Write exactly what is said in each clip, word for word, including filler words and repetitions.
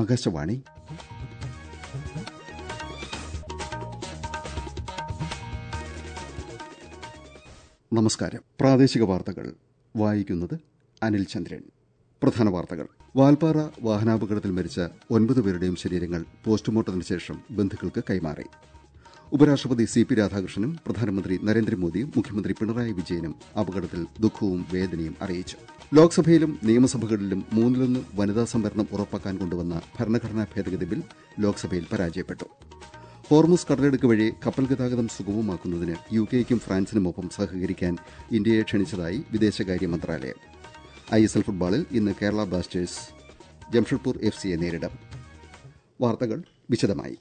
ആകാശവാണി. നമസ്കാരം. പ്രാദേശിക വാർത്തകൾ വായിക്കുന്നത് അനിൽ ചന്ദ്രൻ. പ്രധാന വാർത്തകൾ. വാൽപ്പാറ വാഹനാപകടത്തിൽ മരിച്ച ഒൻപത് പേരുടെയും ശരീരങ്ങൾ പോസ്റ്റ്മോർട്ടത്തിന് ശേഷം ബന്ധുക്കൾക്ക് കൈമാറി. ഉപരാഷ്ട്രപതി സി പി രാധാകൃഷ്ണനും പ്രധാനമന്ത്രി നരേന്ദ്രമോദിയും മുഖ്യമന്ത്രി പിണറായി വിജയനും അപകടത്തിൽ ദുഃഖവും വേദനയും അറിയിച്ചു. ലോക്സഭയിലും നിയമസഭകളിലും മൂന്നിലൊന്ന് വനിതാ സംവരണം ഉറപ്പാക്കാൻ കൊണ്ടുവന്ന ഭരണഘടനാ ഭേദഗതി ബിൽ ലോക്സഭയിൽ പരാജയപ്പെട്ടു. ഹോർമുസ് കടലെടുക്ക് വഴി കപ്പൽ ഗതാഗതം സുഗമമാക്കുന്നതിന് യുകെയ്ക്കും ഫ്രാൻസിനുമൊപ്പം സഹകരിക്കാൻ ഇന്ത്യയെ ക്ഷണിച്ചതായി വിദേശകാര്യ മന്ത്രാലയം. ഐ എസ് എൽ ഫുട്ബോളിൽ ഇന്ന് കേരള ബ്ലാസ്റ്റേഴ്സ് ജംഷഡ്പൂർ എഫ് സിയെ നേരിടും. വാർത്തകൾ വിശദമായി.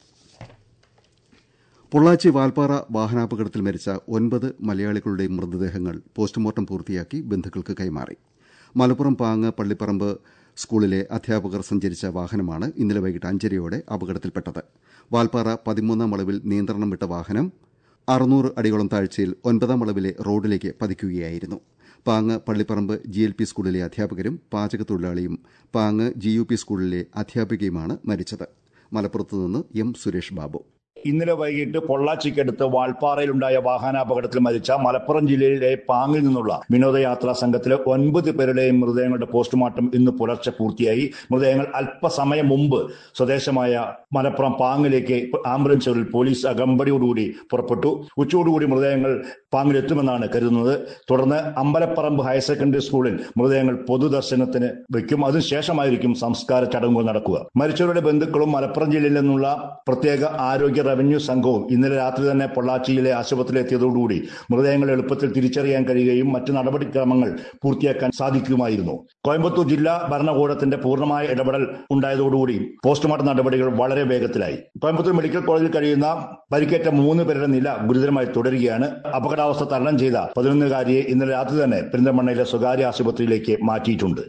പൊള്ളാച്ചി വാൽപ്പാറ വാഹനാപകടത്തിൽ മരിച്ച ഒൻപത് മലയാളികളുടെയും മൃതദേഹങ്ങൾ പോസ്റ്റ്മോർട്ടം പൂർത്തിയാക്കി ബന്ധുക്കൾക്ക് കൈമാറി. മലപ്പുറം പാങ്ങ് പള്ളിപ്പറമ്പ് സ്കൂളിലെ അധ്യാപകർ സഞ്ചരിച്ച വാഹനമാണ് ഇന്നലെ വൈകിട്ട് അഞ്ചരയോടെ അപകടത്തിൽപ്പെട്ടത്. വാൽപ്പാറ പതിമൂന്നാം വളവിൽ നിയന്ത്രണം വിട്ട വാഹനം അറുന്നൂറ് അടിയോളം താഴ്ചയിൽ ഒൻപതാം വളവിലെ റോഡിലേക്ക് പതിക്കുകയായിരുന്നു. Pang Pallipparamba G L P സ്കൂളിലെ അധ്യാപകരും പാചകത്തൊഴിലാളിയും പാങ്ങ് ജി യു പി സ്കൂളിലെ അധ്യാപികയുമാണ് മരിച്ചത്. മലപ്പുറത്തുനിന്ന് എം സുരേഷ് ബാബു. ഇന്നലെ വൈകിട്ട് പൊള്ളാച്ചിക്കടുത്ത് വാൾപ്പാറയിലുണ്ടായ വാഹനാപകടത്തിൽ മരിച്ച മലപ്പുറം ജില്ലയിലെ പാങ്ങിൽ നിന്നുള്ള വിനോദയാത്രാ സംഘത്തിലെ ഒൻപത് പേരുടെയും മൃതദേഹങ്ങളുടെ പോസ്റ്റ്മോർട്ടം ഇന്ന് പുലർച്ചെ പൂർത്തിയായി. മൃതദേഹങ്ങൾ അല്പസമയം മുമ്പ് സ്വദേശമായ മലപ്പുറം പാങ്ങിലേക്ക് ആംബുലൻസുകളിൽ പോലീസ് അകമ്പടിയോടുകൂടി പുറപ്പെട്ടു. ഉച്ചയോടുകൂടി മൃതദേഹങ്ങൾ പാങ്ങിലെത്തുമെന്നാണ് കരുതുന്നത്. തുടർന്ന് അമ്പലപ്പറമ്പ് ഹയർ സെക്കൻഡറി സ്കൂളിൽ മൃതദേഹങ്ങൾ പൊതുദർശനത്തിന് വയ്ക്കും. അതിനുശേഷമായിരിക്കും സംസ്കാര ചടങ്ങുകൾ നടക്കുക. മരിച്ചവരുടെ ബന്ധുക്കളും മലപ്പുറം ജില്ലയിൽ നിന്നുള്ള പ്രത്യേക ആരോഗ്യ റവന്യൂ സംഘവും ഇന്നലെ രാത്രി തന്നെ പൊള്ളാച്ചിയിലെ ആശുപത്രിയിലെത്തിയതോടുകൂടി മൃതദേഹങ്ങൾ എളുപ്പത്തിൽ തിരിച്ചറിയാൻ കഴിയുകയും മറ്റ് നടപടിക്രമങ്ങൾ പൂർത്തിയാക്കാൻ സാധിക്കുമായിരുന്നു. കോയമ്പത്തൂർ ജില്ലാ ഭരണകൂടത്തിന്റെ പൂർണ്ണമായ ഇടപെടൽ ഉണ്ടായതോടുകൂടി പോസ്റ്റ്മോർട്ടം നടപടികൾ വളരെ വേഗത്തിലായി. കോയമ്പത്തൂർ മെഡിക്കൽ കോളേജിൽ കഴിയുന്ന പരിക്കേറ്റ മൂന്ന് പേരുടെ നില ഗുരുതരമായി തുടരുകയാണ്. അപകടാവസ്ഥ തരണം ചെയ്ത പതിനൊന്നുകാരിയെ ഇന്നലെ രാത്രി തന്നെ പെരിന്തൽമണ്ണയിലെ സ്വകാര്യ ആശുപത്രിയിലേക്ക് മാറ്റിയിട്ടുണ്ട്.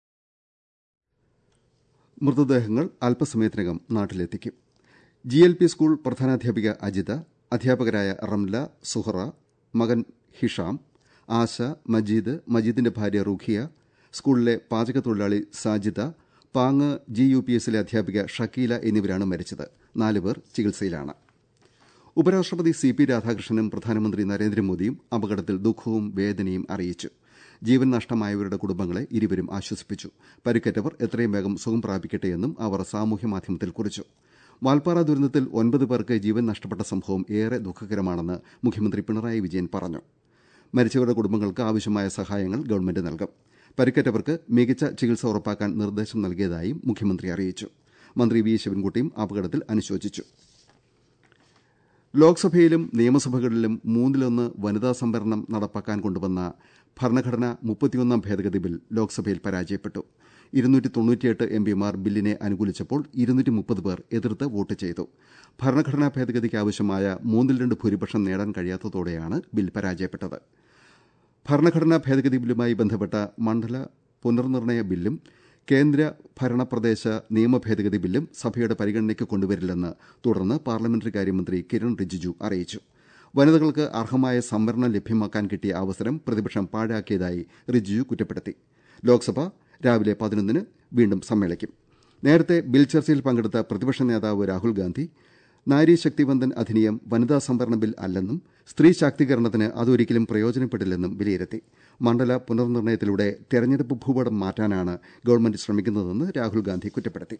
മൃതദേഹങ്ങൾ അല്പസമയത്തിനകം നാട്ടിലെത്തിക്കും. ജി എൽ പി സ്കൂൾ പ്രധാനാധ്യാപിക അജിത, അധ്യാപകരായ റംല, സുഹറ, മകൻ ഹിഷാം, ആശ, മജീദ്, മജീദിന്റെ ഭാര്യ റുഖിയ, സ്കൂളിലെ പാചകത്തൊഴിലാളി Sajida, Pang G U P എസിലെ അധ്യാപിക ഷക്കീല എന്നിവരാണ് മരിച്ചത്. നാലുപേർ ചികിത്സയിലാണ്. ഉപരാഷ്ട്രപതി സി പി രാധാകൃഷ്ണനും പ്രധാനമന്ത്രി നരേന്ദ്രമോദിയും അപകടത്തിൽ ദുഃഖവും വേദനയും അറിയിച്ചു. ജീവൻ നഷ്ടമായവരുടെ കുടുംബങ്ങളെ ഇരുവരും ആശ്വസിപ്പിച്ചു. പരിക്കേറ്റവർ എത്രയും വേഗം സുഖം പ്രാപിക്കട്ടെയെന്നും അവർ സാമൂഹ്യമാധ്യമത്തിൽ കുറിച്ചു. വാൽപ്പാറ ദുരന്തത്തിൽ ഒൻപത് പേർക്ക് ജീവൻ നഷ്ടപ്പെട്ട സംഭവം ഏറെ ദുഃഖകരമാണെന്ന് മുഖ്യമന്ത്രി പിണറായി വിജയൻ പറഞ്ഞു. മരിച്ചവരുടെ കുടുംബങ്ങൾക്ക് ആവശ്യമായ സഹായങ്ങൾ ഗവൺമെന്റ് നൽകും. പരിക്കേറ്റവർക്ക് മികച്ച ചികിത്സ ഉറപ്പാക്കാൻ നിർദ്ദേശം നൽകിയതായും മുഖ്യമന്ത്രി അറിയിച്ചു. മന്ത്രി വി ശിവൻകുട്ടിയും അപകടത്തിൽ അനുശോചിച്ചു. ലോക്സഭയിലും നിയമസഭകളിലും മൂന്നിലൊന്ന് വനിതാ സംവരണം നടപ്പാക്കാൻ കൊണ്ടുവന്ന ഭരണഘടനാ മുപ്പത്തിയൊന്നാം ഭേദഗതി ബിൽ ലോക്സഭയിൽ പരാജയപ്പെട്ടു. ഇരുന്നൂറ്റി തൊണ്ണൂറ്റിയെട്ട് എം പിമാർ ബില്ലിനെ അനുകൂലിച്ചപ്പോൾ ഇരുന്നൂറ്റി മുപ്പത് പേർ എതിർത്ത് വോട്ട് ചെയ്തു. ഭരണഘടനാ ഭേദഗതിക്ക് ആവശ്യമായ മൂന്നിൽ രണ്ട് ഭൂരിപക്ഷം നേടാൻ കഴിയാത്തതോടെയാണ് ബിൽ പരാജയപ്പെട്ടത്. ഭരണഘടനാ ഭേദഗതി ബില്ലുമായി ബന്ധപ്പെട്ട മണ്ഡല പുനർനിർണയ ബില്ലും കേന്ദ്ര ഭരണപ്രദേശ നിയമ ഭേദഗതി ബില്ലും സഭയുടെ പരിഗണനയ്ക്ക് കൊണ്ടുവരില്ലെന്ന് തുടർന്ന് പാർലമെന്ററി കാര്യമന്ത്രി കിരൺ റിജിജു അറിയിച്ചു. വനിതകൾക്ക് അർഹമായ സംവരണം ലഭ്യമാക്കാൻ കിട്ടിയ അവസരം പ്രതിപക്ഷം പാഴാക്കിയതായി റിജിജു കുറ്റപ്പെടുത്തി. ലോക്സഭ രാവിലെ പതിനൊന്നിന് വീണ്ടും സമ്മേളിക്കും. നേരത്തെ ബിൽ ചർച്ചയിൽ പങ്കെടുത്ത പ്രതിപക്ഷ നേതാവ് രാഹുൽ ഗാന്ധി നാരി ശക്തിവന്ദൻ അധിനിയം വനിതാ സംവരണ ബിൽ അല്ലെന്നും സ്ത്രീ ശാക്തീകരണത്തിന് അതൊരിക്കലും പ്രയോജനപ്പെടില്ലെന്നും വിലയിരുത്തി. മണ്ഡല പുനർനിർണയത്തിലൂടെ തെരഞ്ഞെടുപ്പ് ഭൂപടം മാറ്റാനാണ് ഗവൺമെന്റ് ശ്രമിക്കുന്നതെന്ന് രാഹുൽ ഗാന്ധി കുറ്റപ്പെടുത്തി.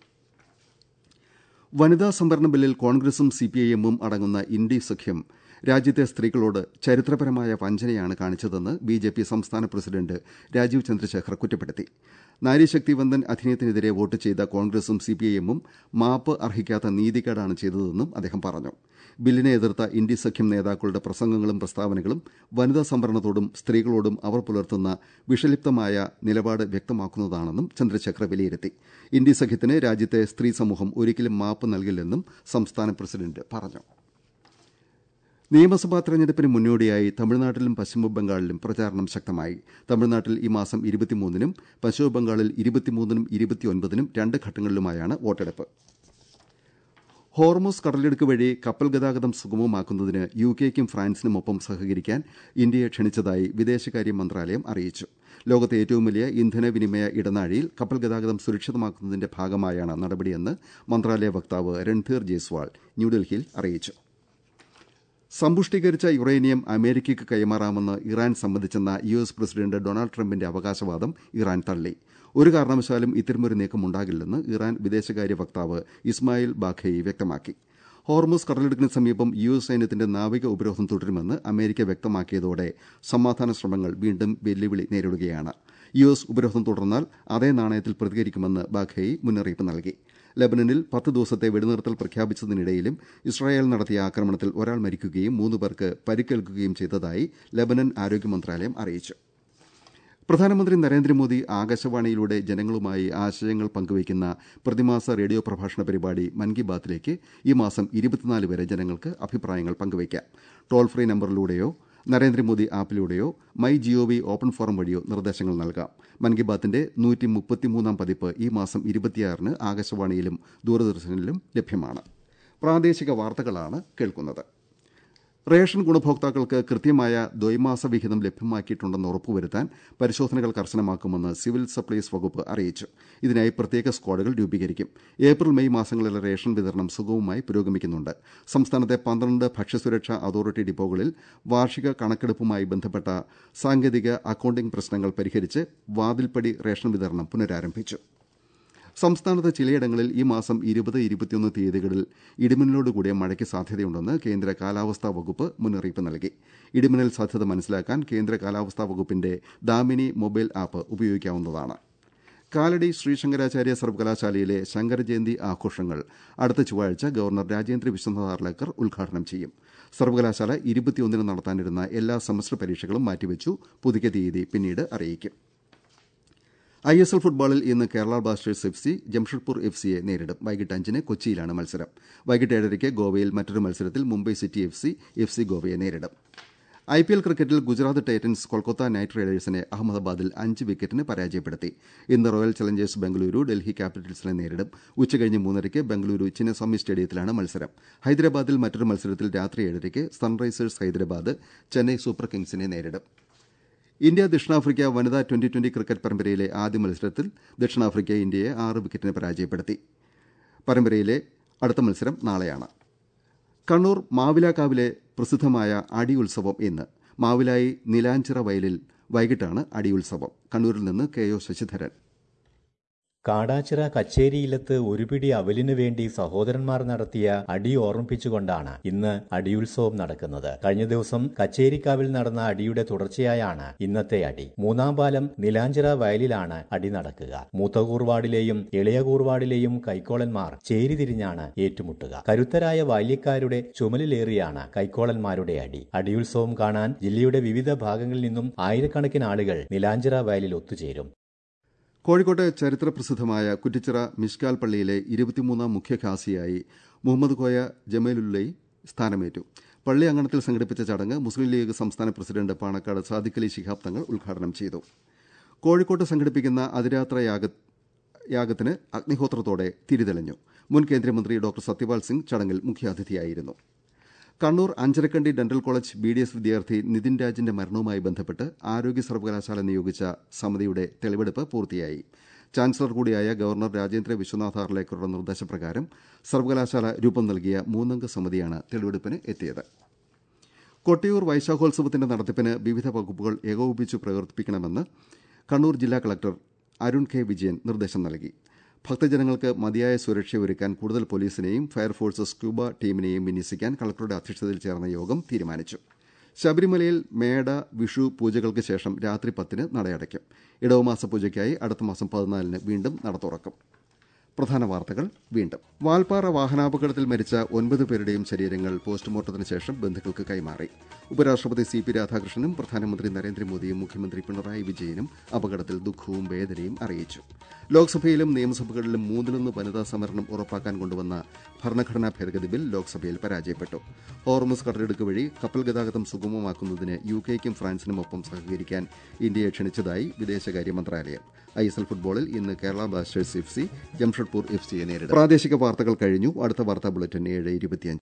വനിതാ സംവരണ ബില്ലിൽ കോൺഗ്രസും സിപിഐഎമ്മും അടങ്ങുന്ന ഇന്ത്യ സഖ്യം രാജ്യത്തെ സ്ത്രീകളോട് ചരിത്രപരമായ വഞ്ചനയാണ് കാണിച്ചതെന്ന് ബി ജെ പി സംസ്ഥാന പ്രസിഡന്റ് രാജീവ് ചന്ദ്രശേഖർ കുറ്റപ്പെടുത്തി. നാരീശക്തിവന്ദൻ അധിനിയത്തിനെതിരെ വോട്ട് ചെയ്ത കോൺഗ്രസും സിപിഐഎമ്മും മാപ്പ് അർഹിക്കാത്ത നീതികേടാണ് ചെയ്തതെന്നും അദ്ദേഹം പറഞ്ഞു. ബില്ലിനെ എതിർത്ത ഇന്ത്യ സഖ്യം നേതാക്കളുടെ പ്രസംഗങ്ങളും പ്രസ്താവനകളും വനിതാ സംവരണത്തോടും സ്ത്രീകളോടും അവർ പുലർത്തുന്ന വിഷലിപ്തമായ നിലപാട് വ്യക്തമാക്കുന്നതാണെന്നും ചന്ദ്രശേഖർ വിലയിരുത്തി. ഇന്ത്യ സഖ്യത്തിന് രാജ്യത്തെ സ്ത്രീ സമൂഹം ഒരിക്കലും മാപ്പ് നൽകില്ലെന്നും സംസ്ഥാന പ്രസിഡന്റ് പറഞ്ഞു. നിയമസഭാ തെരഞ്ഞെടുപ്പിന് മുന്നോടിയായി തമിഴ്നാട്ടിലും പശ്ചിമബംഗാളിലും പ്രചാരണം ശക്തമായി. തമിഴ്നാട്ടിൽ ഈ മാസം ഇരുപത്തിമൂന്നിനും പശ്ചിമബംഗാളിൽ ഇരുപത്തിമൂന്നിനും ഇരുപത്തിയൊൻപതിനും രണ്ട് ഘട്ടങ്ങളിലുമായാണ് വോട്ടെടുപ്പ്. ഹോർമുസ് കടലിടുക്ക് വഴി കപ്പൽ ഗതാഗതം സുഗമമാക്കുന്നതിന് യു കെക്കും ഫ്രാൻസിനുമൊപ്പം സഹകരിക്കാൻ ഇന്ത്യയെ ക്ഷണിച്ചതായി വിദേശകാര്യ മന്ത്രാലയം അറിയിച്ചു. ലോകത്തെ ഏറ്റവും വലിയ ഇന്ധന വിനിമയ ഇടനാഴിയിൽ കപ്പൽ ഗതാഗതം സുരക്ഷിതമാക്കുന്നതിന്റെ ഭാഗമായാണ് നടപടിയെന്ന് മന്ത്രാലയ വക്താവ് രൺധീർ ജയ്സ്വാൾ ന്യൂഡൽഹിയിൽ അറിയിച്ചു. സമ്പുഷ്ടീകരിച്ച യുറേനിയം അമേരിക്കയ്ക്ക് കൈമാറാമെന്ന് ഇറാൻ സമ്മതിച്ചെന്ന യു എസ് പ്രസിഡന്റ് ഡൊണാൾഡ് ട്രംപിന്റെ അവകാശവാദം ഇറാൻ തള്ളി. ഒരു കാരണവശാലും ഇത്തരമൊരു നീക്കമുണ്ടാകില്ലെന്ന് ഇറാൻ വിദേശകാര്യ വക്താവ് ഇസ്മായിൽ ബാഖേയി വ്യക്തമാക്കി. ഹോർമുസ് കടലിടുക്കിന് സമീപം യു എസ് സൈന്യത്തിന്റെ നാവിക ഉപരോധം തുടരുമെന്ന് അമേരിക്ക വ്യക്തമാക്കിയതോടെ സമാധാന ശ്രമങ്ങൾ വീണ്ടും വെല്ലുവിളി നേരിടുകയാണ്. യു എസ് ഉപരോധം തുടർന്നാൽ അതേ നാണയത്തിൽ പ്രതികരിക്കുമെന്ന് ബാഖേയി മുന്നറിയിപ്പ് നൽകി. ലബനനിൽ പത്ത് ദിവസത്തെ വെടിനിർത്തൽ പ്രഖ്യാപിച്ചതിനിടയിലും ഇസ്രായേൽ നടത്തിയ ആക്രമണത്തിൽ ഒരാൾ മരിക്കുകയും മൂന്ന് പേർക്ക് പരിക്കേൽക്കുകയും ചെയ്തതായി ലബനൻ ആരോഗ്യ മന്ത്രാലയം അറിയിച്ചു. പ്രധാനമന്ത്രി നരേന്ദ്രമോദി ആകാശവാണിയിലൂടെ ജനങ്ങളുമായി ആശയങ്ങൾ പങ്കുവയ്ക്കുന്ന പ്രതിമാസ റേഡിയോ പ്രഭാഷണ പരിപാടി മൻ കി ബാത്തിലേക്ക് ഈ മാസം ഇരുപത്തിനാല് വരെ ജനങ്ങൾക്ക് അഭിപ്രായങ്ങൾ പങ്കുവയ്ക്കാം. ടോൾ ഫ്രീ നമ്പറിലൂടെയോ നരേന്ദ്രമോദി ആപ്പിലൂടെയോ മൈ ജിഒവി ഓപ്പൺ ഫോറം വഴിയോ നിർദ്ദേശങ്ങൾ നൽകാം. മൻ കി ബാത്തിന്റെ നൂറ്റി മുപ്പത്തിമൂന്നാം പതിപ്പ് ഈ മാസം ഇരുപത്തിയാറിന് ആകാശവാണിയിലും ദൂരദർശനിലും ലഭ്യമാണ്. പ്രാദേശിക വാർത്തകളാണ് കേൾക്കുന്നത്. റേഷൻ ഗുണഭോക്താക്കൾക്ക് കൃത്യമായ ദ്വൈമാസ വിഹിതം ലഭ്യമാക്കിയിട്ടുണ്ടെന്ന് ഉറപ്പുവരുത്താൻ പരിശോധനകൾ കർശനമാക്കുമെന്ന് സിവിൽ സപ്ലൈസ് വകുപ്പ് അറിയിച്ചു. ഇതിനായി പ്രത്യേക സ്ക്വാഡുകൾ രൂപീകരിക്കും. ഏപ്രിൽ മെയ് മാസങ്ങളിലെ റേഷൻ വിതരണം സുഗമമായി പുരോഗമിക്കുന്നുണ്ട്. സംസ്ഥാനത്തെ പന്ത്രണ്ട് ഭക്ഷ്യസുരക്ഷാ അതോറിറ്റി ഡിപ്പോകളിൽ വാർഷിക കണക്കെടുപ്പുമായി ബന്ധപ്പെട്ട സാങ്കേതിക അക്കൌണ്ടിംഗ് പ്രശ്നങ്ങൾ പരിഹരിച്ച് വാതിൽപ്പടി റേഷൻ വിതരണം പുനരാരംഭിച്ചു. സംസ്ഥാനത്ത് ചിലയിടങ്ങളിൽ ഈ മാസം ഇരുപത് ഇരുപത്തിയൊന്ന് തീയതികളിൽ ഇടിമിന്നലോടുകൂടിയ മഴയ്ക്ക് സാധ്യതയുണ്ടെന്ന് കേന്ദ്ര കാലാവസ്ഥാ വകുപ്പ് മുന്നറിയിപ്പ് നൽകി. ഇടിമിന്നൽ സാധ്യത മനസ്സിലാക്കാൻ കേന്ദ്ര കാലാവസ്ഥാ വകുപ്പിന്റെ ദാമിനി മൊബൈൽ ആപ്പ് ഉപയോഗിക്കാവുന്നതാണ്. കാലടി ശ്രീശങ്കരാചാര്യ സർവകലാശാലയിലെ ശങ്കരജയന്തി ആഘോഷങ്ങൾ അടുത്ത ചൊവ്വാഴ്ച ഗവർണർ രാജേന്ദ്ര വിശ്വനാഥ് ആർലേക്കർ ഉദ്ഘാടനം ചെയ്യും. സർവകലാശാല ഇരുപത്തിയൊന്നിന് നടത്താനിരുന്ന എല്ലാ സെമസ്റ്റർ പരീക്ഷകളും മാറ്റിവെച്ചു. പുതുക്കിയ തീയതി പിന്നീട് അറിയിക്കും. ഐ എസ് എൽ ഫുട്ബോളിൽ ഇന്ന് Kerala Blasters F C Jamshedpur F സിയെ നേരിടും. വൈകിട്ട് അഞ്ചിന് കൊച്ചിയിലാണ് മത്സരം. വൈകിട്ട് ഏഴരയ്ക്ക് ഗോവയിൽ മറ്റൊരു മത്സരത്തിൽ Mumbai city F C F C ഗോവയെ നേരിടും. ഐ പി എൽ ക്രിക്കറ്റിൽ ഗുജറാത്ത് ടൈറ്റൻസ് കൊൽക്കത്ത നൈറ്റ് റൈഡേഴ്സിനെ അഹമ്മദാബാദിൽ അഞ്ച് വിക്കറ്റിന് പരാജയപ്പെടുത്തി. ഇന്ന് റോയൽ ചലഞ്ചേഴ്സ് ബംഗളൂരു ഡൽഹി ക്യാപിറ്റൽസിനെ നേരിടും. ഉച്ചകഴിഞ്ഞ് മൂന്നരയ്ക്ക് ബംഗളൂരു ചിന്നസ്വാമി സ്റ്റേഡിയത്തിലാണ് മത്സരം. ഹൈദരാബാദിൽ മറ്റൊരു മത്സരത്തിൽ രാത്രി ഏഴരയ്ക്ക് സൺറൈസേഴ്സ് ഹൈദരാബാദ് ചെന്നൈ സൂപ്പർ കിങ്സിനെ നേരിടും. ഇന്ത്യ ദക്ഷിണാഫ്രിക്ക വനിതാ ട്വന്റി ട്വന്റി ക്രിക്കറ്റ് പരമ്പരയിലെ ആദ്യ മത്സരത്തിൽ ദക്ഷിണാഫ്രിക്ക ഇന്ത്യയെ ആറ് വിക്കറ്റിന് പരാജയപ്പെടുത്തി. പരമ്പരയിലെ അടുത്ത മത്സരം നാളെയാണ്. കണ്ണൂർ മാവിലാക്കാവിലെ പ്രസിദ്ധമായ അടിയുത്സവം ഇന്ന്. മാവിലായി നിലാഞ്ചിറ വയലിൽ വൈകിട്ടാണ് അടിയുത്സവം. കണ്ണൂരിൽ നിന്ന് കെ ഒ ശശിധരൻ. കാടാച്ചിറ കച്ചേരിയിലത്ത് ഒരു പിടി അവലിനു വേണ്ടി സഹോദരന്മാർ നടത്തിയ അടി ഓർമ്മിപ്പിച്ചുകൊണ്ടാണ് ഇന്ന് അടിയുത്സവം നടക്കുന്നത്. കഴിഞ്ഞ ദിവസം കച്ചേരിക്കാവിൽ നടന്ന അടിയുടെ തുടർച്ചയായാണ് ഇന്നത്തെ അടി. മൂന്നാം പാലം നിലാഞ്ചിറ വയലിലാണ് അടി നടക്കുക. മൂത്ത കൂർവാടിലെയും ഇളയ കൂർവാടിലെയും കൈക്കോളന്മാർ ചേരിതിരിഞ്ഞാണ് ഏറ്റുമുട്ടുക. കരുത്തരായ ബാല്യക്കാരുടെ ചുമലിലേറിയാണ് കൈക്കോളന്മാരുടെ അടി. അടിയുത്സവം കാണാൻ ജില്ലയുടെ വിവിധ ഭാഗങ്ങളിൽ നിന്നും ആയിരക്കണക്കിന് ആളുകൾ നിലാഞ്ചിറ വയലിൽ ഒത്തുചേരും. കോഴിക്കോട്ടെ ചരിത്രപ്രസിദ്ധമായ കുറ്റിച്ചിറ മിഷ്കാൽ പള്ളിയിലെ ഇരുപത്തിമൂന്നാം മുഖ്യ ഖാസിയായി മുഹമ്മദ് കോയ ജമേലുല്ലൈ സ്ഥാനമേറ്റു. പള്ളി അങ്കണത്തിൽ സംഘടിപ്പിച്ച ചടങ്ങ് മുസ്ലിം ലീഗ് സംസ്ഥാന പ്രസിഡന്റ് പാണക്കാട് സാദിഖ് അലി ശിഹാബ് തങ്ങൾ ഉദ്ഘാടനം ചെയ്തു. കോഴിക്കോട്ട് സംഘടിപ്പിക്കുന്ന അതിരാത്ര യാഗത്തിന് അഗ്നിഹോത്രത്തോടെ തിരിതെളിഞ്ഞു. മുൻ കേന്ദ്രമന്ത്രി ഡോക്ടർ സത്യപാൽ സിംഗ് ചടങ്ങിൽ മുഖ്യാതിഥിയായിരുന്നു. Kannur Anjarakandy dental college B D S വിദ്യാർത്ഥി നിതിൻ രാജിന്റെ മരണവുമായി ബന്ധപ്പെട്ട് ആരോഗ്യ സർവകലാശാല നിയോഗിച്ച സമിതിയുടെ തെളിവെടുപ്പ് പൂർത്തിയായി. ചാൻസലർ കൂടിയായ ഗവർണർ രാജേന്ദ്ര വിശ്വനാഥ് ആർലേക്കറുടെ നിർദ്ദേശപ്രകാരം സർവകലാശാല രൂപം നൽകിയ മൂന്നംഗ സമിതിയാണ് തെളിവെടുപ്പിന് എത്തിയത്. കൊട്ടിയൂർ വൈശാഖോത്സവത്തിന്റെ നടത്തിപ്പിന് വിവിധ വകുപ്പുകൾ ഏകോപിപ്പിച്ച് പ്രവർത്തിപ്പിക്കണമെന്ന് കണ്ണൂർ ജില്ലാ കളക്ടർ അരുൺ കെ വിജയൻ നിർദ്ദേശം നൽകി. ഭക്തജനങ്ങൾക്ക് മതിയായ സുരക്ഷയൊരുക്കാൻ കൂടുതൽ പോലീസിനെയും ഫയർഫോഴ്സ് സ്ക്യൂബ ടീമിനെയും വിന്യസിക്കാൻ കളക്ടറുടെ അധ്യക്ഷതയിൽ ചേർന്ന യോഗം തീരുമാനിച്ചു. ശബരിമലയിൽ മേട വിഷു പൂജകൾക്ക് ശേഷം രാത്രി പത്തിന് നടയടയ്ക്കും. ഇടവമാസ പൂജയ്ക്കായി അടുത്ത മാസം പതിനാലിന് വീണ്ടും നട തുറക്കും. പ്രധാന വാർത്തകൾ വീണ്ടും. വാൽപ്പാറ വാഹനാപകടത്തിൽ മരിച്ച ഒൻപത് പേരുടെയും ശരീരങ്ങൾ പോസ്റ്റ്മോർട്ടത്തിന് ശേഷം ബന്ധുക്കൾക്ക് കൈമാറി. ഉപരാഷ്ട്രപതി സി പി രാധാകൃഷ്ണനും പ്രധാനമന്ത്രി നരേന്ദ്രമോദിയും മുഖ്യമന്ത്രി പിണറായി വിജയനും അപകടത്തിൽ ദുഃഖവും വേദനയും അറിയിച്ചു. ലോക്സഭയിലും നിയമസഭകളിലും മൂന്നിലൊന്ന് വനിതാ സംവരണം ഉറപ്പാക്കാൻ കൊണ്ടുവന്ന ഭരണഘടനാ ഭേദഗതി ബിൽ ലോക്സഭയിൽ പരാജയപ്പെട്ടു. ഹോർമുസ് കടലിടുക്ക് വഴി കപ്പൽ ഗതാഗതം സുഗമമാക്കുന്നതിന് യു കെയ്ക്കും ഫ്രാൻസിനുമൊപ്പം സഹകരിക്കാൻ ഇന്ത്യയെ ക്ഷണിച്ചതായി വിദേശകാര്യ മന്ത്രാലയം. ഐ എസ് എൽ ഫുട്ബോളിൽ ഇന്ന് Kerala Blasters F C Jamshedpur Jabalpur F സിയെ നേരിടും. പ്രാദേശിക വാർത്തകൾ കഴിഞ്ഞു. അടുത്ത വാർത്താ ബുള്ളറ്റിൻ ഏഴ് ഇരുപത്തിയഞ്ച്.